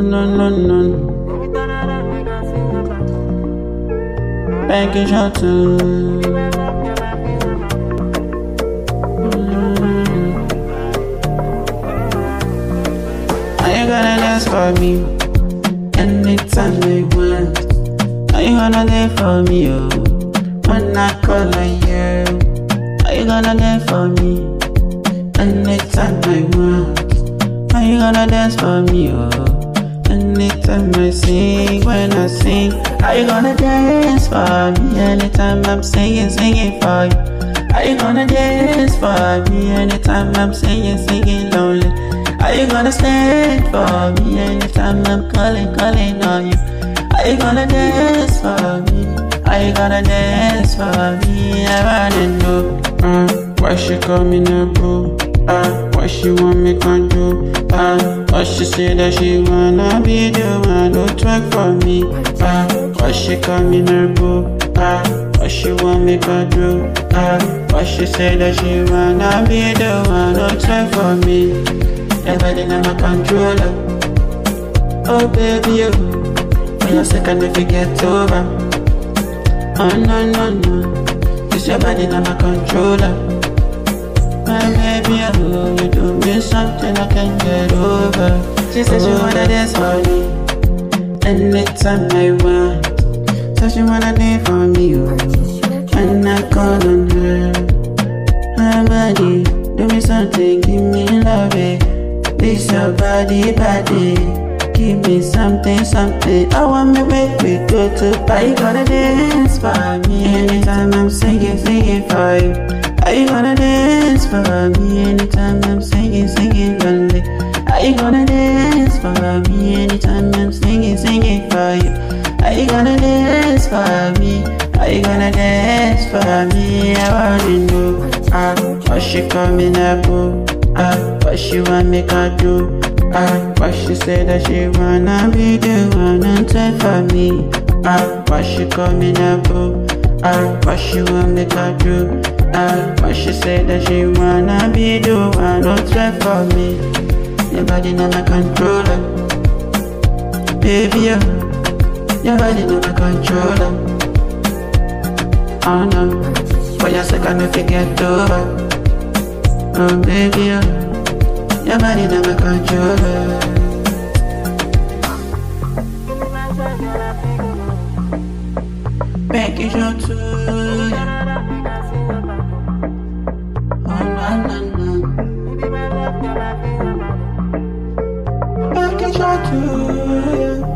no. Banking shot too. Are you gonna dance for me anytime you want? Are you gonna dance for me, oh, when I call on you? Are you gonna dance for me anytime I want? Are you gonna dance for me, oh, anytime I sing, when I sing? Are you gonna dance for me anytime I'm singing for you? Are you gonna dance for me anytime I'm singing lonely? Are you gonna stand for me anytime I'm calling on you? Are you gonna dance for me? Are you gonna dance for me? I wanna know why she call me now, boo? What she want me can do? What she say that she wanna be the one who twerk for me? Why she call me now, boo? What she want me can do? What she say that she wanna be the one who twerk for me? Everybody now my controller. Oh baby, you when you're sick and if you get over. Oh no. This your body now my controller. My baby, oh, you do me something I can't get over. She said she wanna dance for me anytime I want. So she wanna dance for me, oh, when I call on her. My body, do me something, give me love, eh. This your body, give me something. I want me make we go to. Are you gonna dance for me anytime I'm singing for you? Are you gonna dance for me anytime I'm singing lonely? Are you gonna dance for me anytime I'm singing for you? Are you gonna dance for me? Are you gonna dance for me? I wanna know what she call me now, boo? What she want me to do? What she say that she wanna be the one and twerk for me? What she call me now, boo? What she want me to do? What she say that she wanna be the one who twerk for me? Your body not my controller, baby, your body not my controller. Oh no, for your second if you get over. Oh baby, your body not my controller. Making sure to oh no. Making sure to